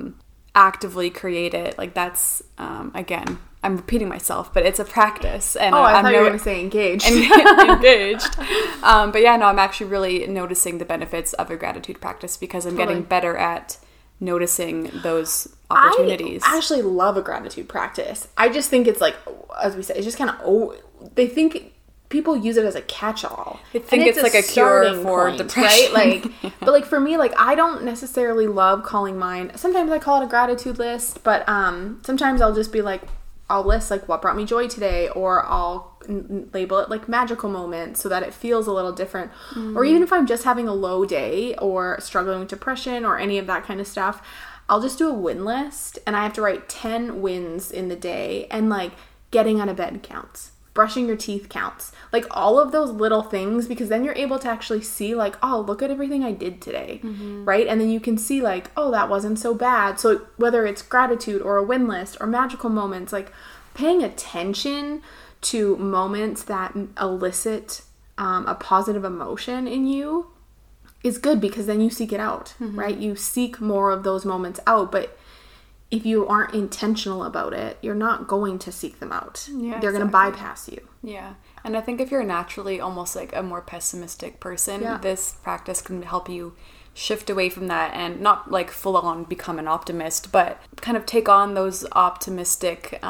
actively create it, like, that's again, I'm repeating myself, but it's a practice. And I thought you were going to say engaged. Engaged. But yeah, no, I'm actually really noticing the benefits of a gratitude practice because I'm getting better at noticing those opportunities. I actually love a gratitude practice. I just think it's like, as we said, it's just kind of, they think people use it as a catch-all. I think it's like a cure for depression. Right? Like, but, like, for me, like, I don't necessarily love calling mine. Sometimes I call it a gratitude list, but sometimes I'll just be like, I'll list, like, what brought me joy today, or I'll label it, like, magical moments, so that it feels a little different. Or even if I'm just having a low day or struggling with depression or any of that kind of stuff, I'll just do a win list, and I have to write 10 wins in the day, and, like, getting out of bed counts. Brushing your teeth counts. Like, all of those little things, because then you're able to actually see, like, oh, look at everything I did today, right? And then you can see, like, oh, that wasn't so bad. So whether it's gratitude or a win list or magical moments, like, paying attention to moments that elicit a positive emotion in you is good, because then you seek it out, right? You seek more of those moments out, but if you aren't intentional about it, you're not going to seek them out. Yeah, they're going to bypass you. Yeah. And I think if you're naturally almost like a more pessimistic person, this practice can help you shift away from that and not like full on become an optimist, but kind of take on those optimistic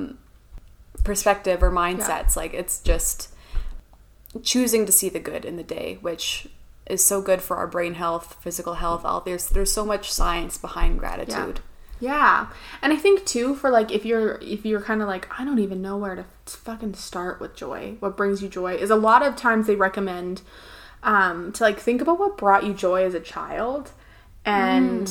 perspective or mindsets. Like, it's just choosing to see the good in the day, which is so good for our brain health, physical health. There's so much science behind gratitude. Yeah. And I think too, for like, if you're kind of like, I don't even know where to fucking start with joy, what brings you joy, is a lot of times they recommend to like think about what brought you joy as a child and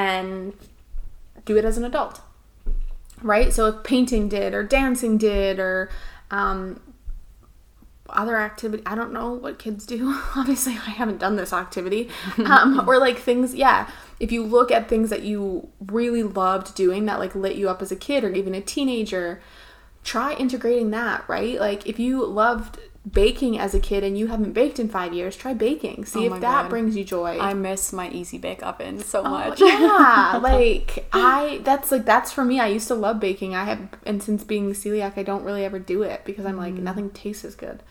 do it as an adult, right? So if painting did, or dancing did, or other activity. I don't know what kids do. Obviously, I haven't done this activity. Or like things, if you look at things that you really loved doing that like lit you up as a kid or even a teenager, try integrating that, right? Like if you loved baking as a kid and you haven't baked in 5 years, try baking. See if that brings you joy. I miss my Easy Bake Oven so much. Yeah, like that's for me. I used to love baking. And since being celiac, I don't really ever do it because I'm like, nothing tastes as good.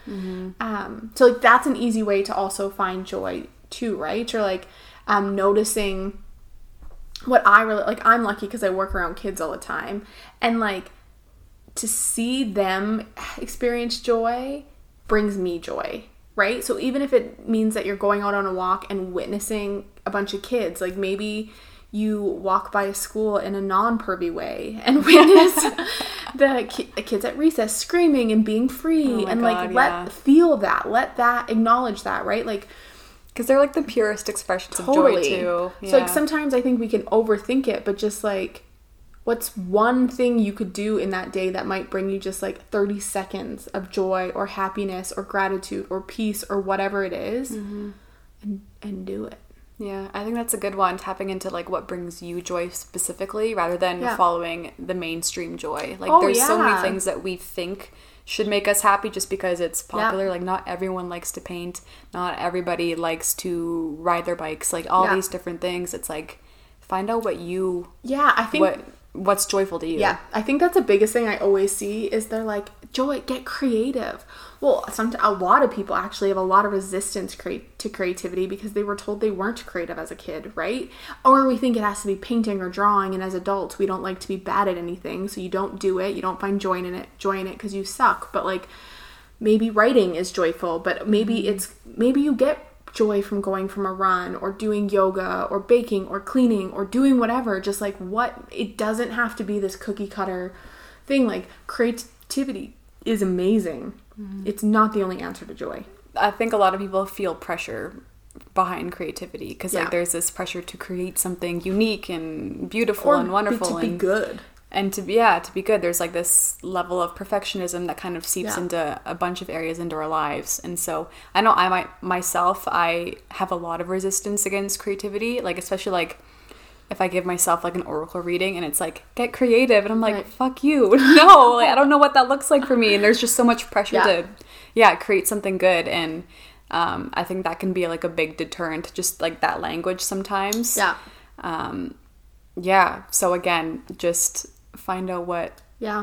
So like that's an easy way to also find joy too, right? Or like noticing what I really like. I'm lucky because I work around kids all the time, and like to see them experience joy brings me joy, right? So even if it means that you're going out on a walk and witnessing a bunch of kids, like maybe you walk by a school in a non-pervy way and witness the kids at recess screaming and being free and feel that, let that, acknowledge that, right? Like, because they're like the purest expressions of joy too. So like sometimes I think we can overthink it, but just like, what's one thing you could do in that day that might bring you just like 30 seconds of joy or happiness or gratitude or peace or whatever it is, and do it. Yeah, I think that's a good one, tapping into like what brings you joy specifically rather than following the mainstream joy. Like there's so many things that we think should make us happy just because it's popular. Like not everyone likes to paint, not everybody likes to ride their bikes, like all these different things. It's like find out what you I think what's joyful to you. Yeah, I think that's the biggest thing I always see is they're like, joy, get creative. Well, a lot of people actually have a lot of resistance to creativity because they were told they weren't creative as a kid, right? Or we think it has to be painting or drawing, and as adults, we don't like to be bad at anything, so you don't do it. You don't find joy in it because you suck. But like, maybe writing is joyful, but maybe you get joy from going from a run or doing yoga or baking or cleaning or doing whatever. Just like it doesn't have to be this cookie cutter thing. Like creativity is amazing. It's not the only answer to joy. I think a lot of people feel pressure behind creativity because like there's this pressure to create something unique and beautiful and wonderful to be good. And to be good, there's like this level of perfectionism that kind of seeps into a bunch of areas into our lives. And so I know I have a lot of resistance against creativity, like especially like if I give myself like an oracle reading and it's like, get creative. And I'm like, fuck you. No, like, I don't know what that looks like for me. And there's just so much pressure to create something good. And I think that can be like a big deterrent, just like that language sometimes. So again, just find out what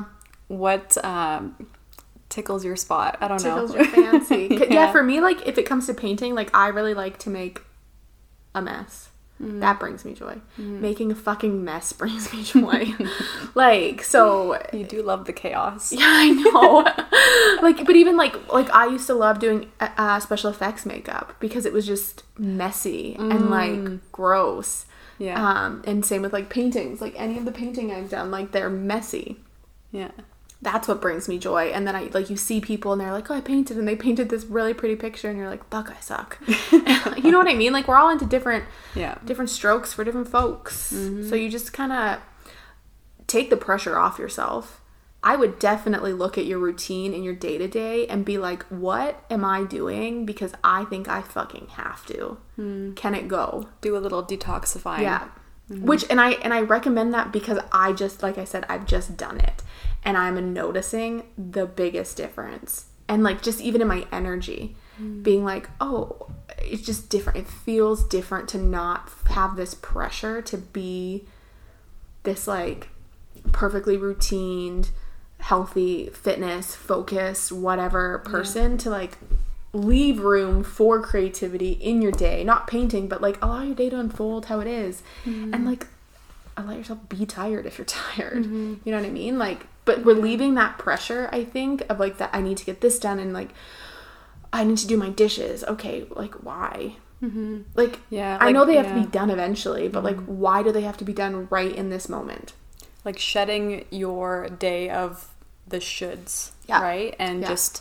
tickles your spot. I don't know. Tickles your fancy. For me, like if it comes to painting, like I really like to make a mess. That brings me joy. Making a fucking mess brings me joy. Like, so you do love the chaos. Yeah, I know. Like, but even like I used to love doing special effects makeup because it was just messy and like gross. Yeah. And same with like paintings. Like any of the painting I've done, like they're messy. Yeah. That's what brings me joy. And then you see people and they're like, oh, I painted, and they painted this really pretty picture, and you're like, fuck, I suck. You know what I mean? Like we're all into different strokes for different folks. So you just kind of take the pressure off yourself. I would definitely look at your routine and your day-to-day and be like, what am I doing? Because I think I fucking have to. Can it go? Do a little detoxifying. Yeah. And I recommend that because I just, like I said, I've just done it. And I'm noticing the biggest difference. And like just even in my energy, being like, oh, it's just different. It feels different to not have this pressure to be this like perfectly routined, healthy, fitness, focused, whatever person to like leave room for creativity in your day. Not painting, but like allow your day to unfold how it is. And like allow yourself be tired if you're tired. You know what I mean? Like, but relieving that pressure, I think, of like that I need to get this done and like I need to do my dishes. Okay, like why? Like, I know they have to be done eventually, but like why do they have to be done right in this moment? Like shedding your day of the shoulds, right? And just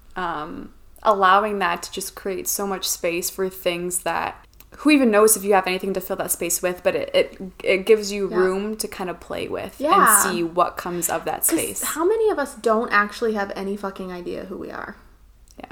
allowing that to just create so much space for things that, who even knows if you have anything to fill that space with, but it gives you room to kind of play with and see what comes of that space. How many of us don't actually have any fucking idea who we are? Yeah.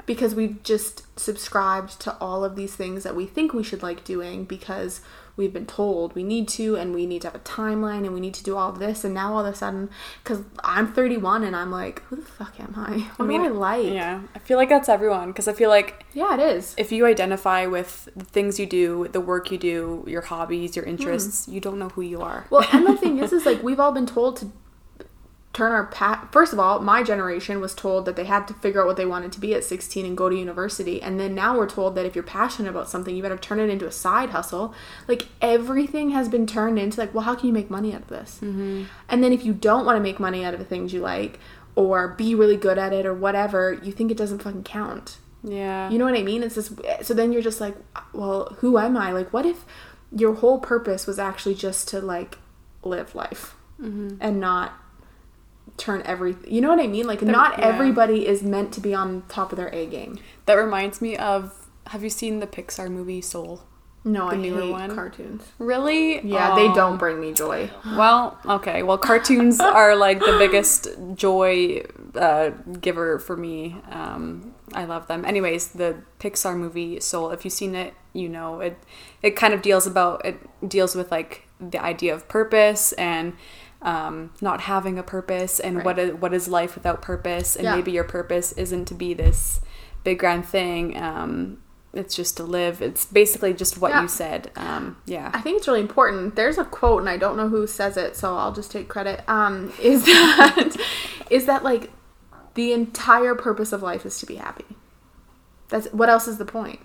because we've just subscribed to all of these things that we think we should like doing because we've been told we need to, and we need to have a timeline, and we need to do all of this. And now all of a sudden, because I'm 31 and I'm like, who the fuck am I? What do I like? Yeah, I feel like that's everyone, because I feel like, yeah, it is. If you identify with the things you do, the work you do, your hobbies, your interests, you don't know who you are. Well, and the thing is like, we've all been told to turn our first of all, my generation was told that they had to figure out what they wanted to be at 16 and go to university, and then now we're told that if you're passionate about something, you better turn it into a side hustle. Like, everything has been turned into like, well, how can you make money out of this? And then if you don't want to make money out of the things you like, or be really good at it, or whatever, you think it doesn't fucking count. Yeah, you know what I mean? It's just, so then you're just like, well, who am I? Like, what if your whole purpose was actually just to like live life and not turn everything, you know what I mean? Like, not everybody is meant to be on top of their A game. That reminds me of, have you seen the Pixar movie Soul? No, I hate cartoons. Really? Yeah, they don't bring me joy. Well, okay. Well, cartoons are like the biggest joy giver for me. I love them. Anyways, the Pixar movie Soul, if you've seen it, you know, it kind of deals with like the idea of purpose and not having a purpose, and what is life without purpose, and maybe your purpose isn't to be this big grand thing, it's just to live. It's basically just what you said. I think it's really important. There's a quote, and I don't know who says it, so I'll just take credit, is that like the entire purpose of life is to be happy. That's what else is the point?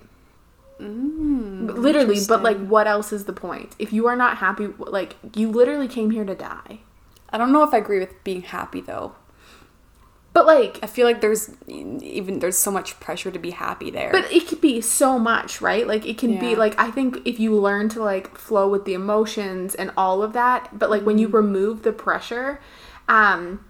Literally, but like, what else is the point? If you are not happy, like, you literally came here to die. I don't know if I agree with being happy, though. But like, I feel like there's so much pressure to be happy there. But it could be so much, right? Like, it can be like, I think if you learn to like flow with the emotions and all of that, but like when you remove the pressure, and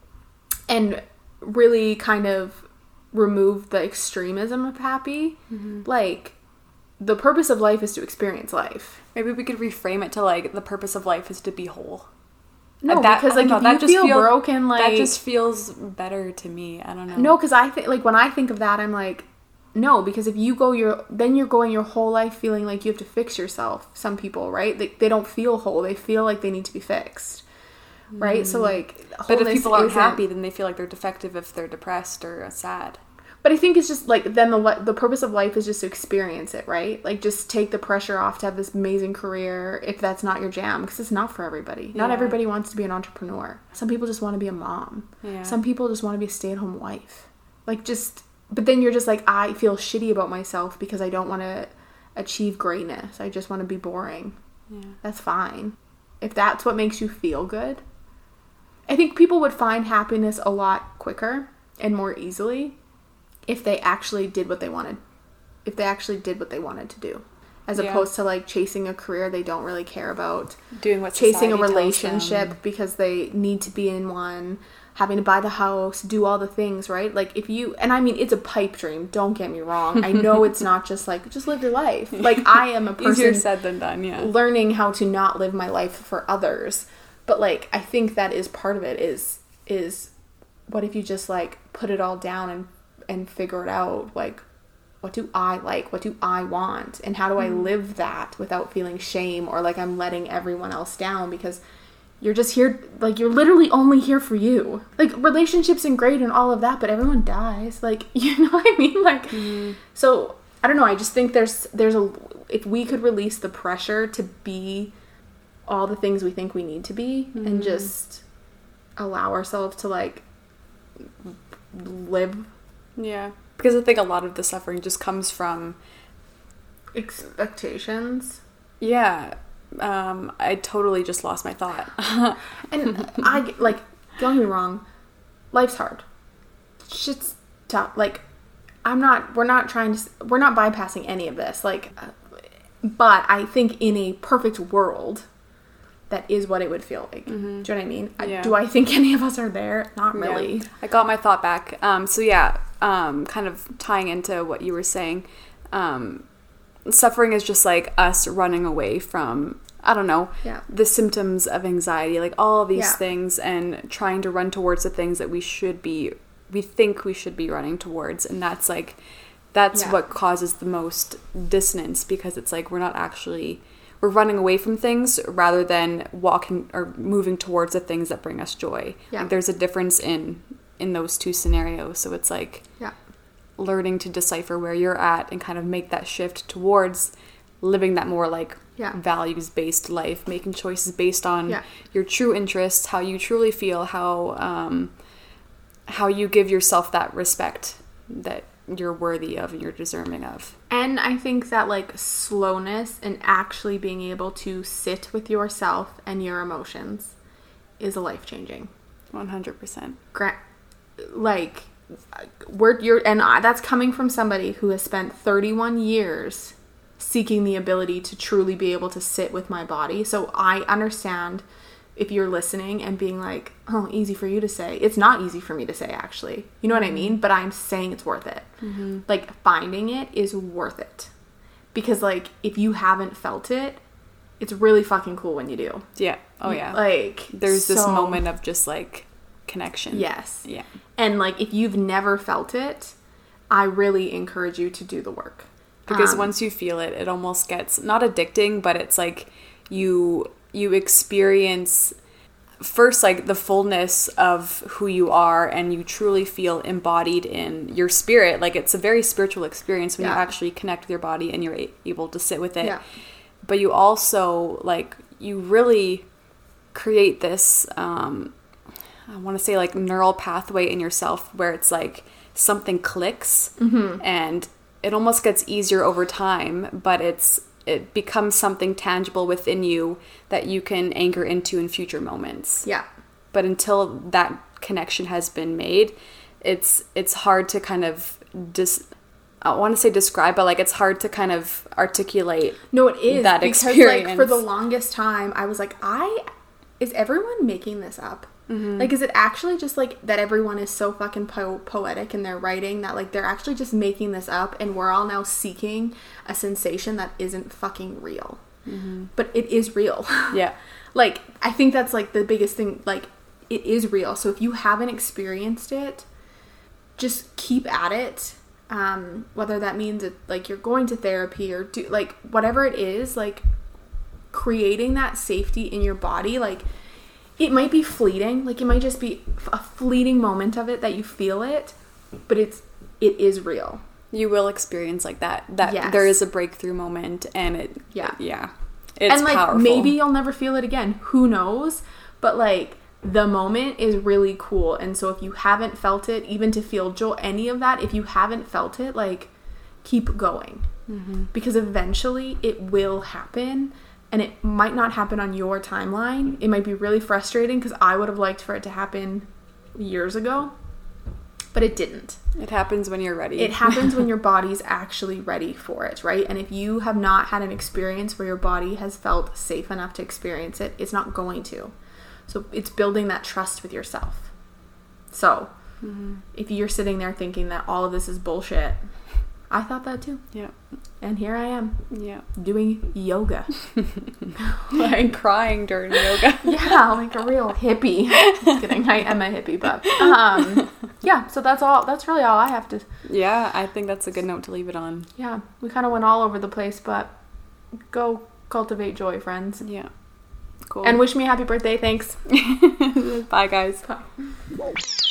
really kind of remove the extremism of happy, like, the purpose of life is to experience life. Maybe we could reframe it to like, the purpose of life is to be whole. No, because like, if you feel broken, like, that just feels better to me. I don't know. No, because I think, like, when I think of that, I'm like, no, because if you go you're going your whole life feeling like you have to fix yourself. Some people, right? They don't feel whole. They feel like they need to be fixed, right? So like, but if people aren't happy, then they feel like they're defective if they're depressed or sad. But I think it's just like, then the purpose of life is just to experience it, right? Like, just take the pressure off to have this amazing career if that's not your jam, because it's not for everybody. Yeah. Not everybody wants to be an entrepreneur. Some people just want to be a mom. Yeah. Some people just want to be a stay-at-home wife. Like, just, but then you're just like, I feel shitty about myself because I don't want to achieve greatness. I just want to be boring. Yeah. That's fine. If that's what makes you feel good. I think people would find happiness a lot quicker and more easily if they actually did what they wanted. If they actually did what they wanted to do. As opposed to like chasing a career they don't really care about. Doing what chasing a relationship because they need to be in one. Having to buy the house. Do all the things, right? Like, if you... And I mean, it's a pipe dream. Don't get me wrong. I know it's not just like, just live your life. Like, I am a person... Easier said than done, yeah. Learning how to not live my life for others. But like, I think that is part of it is what if you just like put it all down and figure it out, like, what do I like? What do I want? And how do I live that without feeling shame or like I'm letting everyone else down? Because you're just here, like, you're literally only here for you. Like, relationships and great and all of that, but everyone dies. Like, you know what I mean? Like, so, I don't know. I just think there's if we could release the pressure to be all the things we think we need to be and just allow ourselves to, like, live. Yeah, because I think a lot of the suffering just comes from expectations. Yeah, I totally just lost my thought. And I, like, don't get me wrong, life's hard. Shit's tough. Like, we're not bypassing any of this. Like, but I think in a perfect world, that is what it would feel like. Do you know what I mean? Yeah. Do I think any of us are there? Not really. Yeah. I got my thought back. So yeah, kind of tying into what you were saying, suffering is just like us running away from, I don't know, the symptoms of anxiety, like all these things, and trying to run towards the things that we should be we think we should be running towards, and that's what causes the most dissonance, because it's like we're running away from things rather than walking or moving towards the things that bring us joy. Like, there's a difference in those two scenarios. So it's like learning to decipher where you're at and kind of make that shift towards living that more like values-based life, making choices based on your true interests, how you truly feel, how you give yourself that respect that you're worthy of and you're deserving of. And I think that like slowness and actually being able to sit with yourself and your emotions is life-changing. 100%. Like that's coming from somebody who has spent 31 years seeking the ability to truly be able to sit with my body. So I understand if you're listening and being like, oh, easy for you to say. It's not easy for me to say, actually. You know what I mean? But I'm saying it's worth it. Mm-hmm. Like, finding it is worth it. Because, like, if you haven't felt it, it's really fucking cool when you do. Yeah. Oh, yeah. Like, there's this moment of just, like, connection. Yes. Yeah. And, like, if you've never felt it, I really encourage you to do the work. Because once you feel it, it almost gets, not addicting, but it's like you experience first like the fullness of who you are, and you truly feel embodied in your spirit. Like, it's a very spiritual experience when you actually connect with your body and you're able to sit with it. Yeah. But you also, like, you really create this, I want to say, like, neural pathway in yourself where it's like something clicks, and it almost gets easier over time, but it becomes something tangible within you that you can anchor into in future moments. Yeah. But until that connection has been made, it's hard to kind of I want to say describe, but like it's hard to kind of articulate. No, it is that because experience. Like for the longest time, I was like, is everyone making this up? Mm-hmm. Like, is it actually just like that everyone is so fucking poetic in their writing that like they're actually just making this up, and we're all now seeking a sensation that isn't fucking real? Mm-hmm. But it is real. Yeah. Like, I think that's like the biggest thing. Like, it is real. So if you haven't experienced it, just keep at it. Whether that means it, like you're going to therapy or do like whatever it is, like creating that safety in your body. Like, it might be fleeting, like it might just be a fleeting moment of it that you feel it, but it is real. You will experience like that yes. There is a breakthrough moment, and it's and like powerful. Maybe you'll never feel it again, who knows, but like the moment is really cool. And so if you haven't felt it, even to feel joy, any of that, if you haven't felt it, like keep going, because eventually it will happen. And it might not happen on your timeline. It might be really frustrating, because I would have liked for it to happen years ago, but it didn't. It happens when you're ready. It happens when your body's actually ready for it, right? And if you have not had an experience where your body has felt safe enough to experience it, it's not going to. So it's building that trust with yourself. So if you're sitting there thinking that all of this is bullshit, I thought that too. Yeah. And here I am. Yeah. Doing yoga. Like crying during yoga. Yeah, like a real hippie. Just kidding. I am a hippie, but yeah, so that's really all I have to. Yeah, I think that's a good note to leave it on. Yeah. We kind of went all over the place, but go cultivate joy, friends. Yeah. Cool. And wish me a happy birthday. Thanks. Bye, guys. Bye.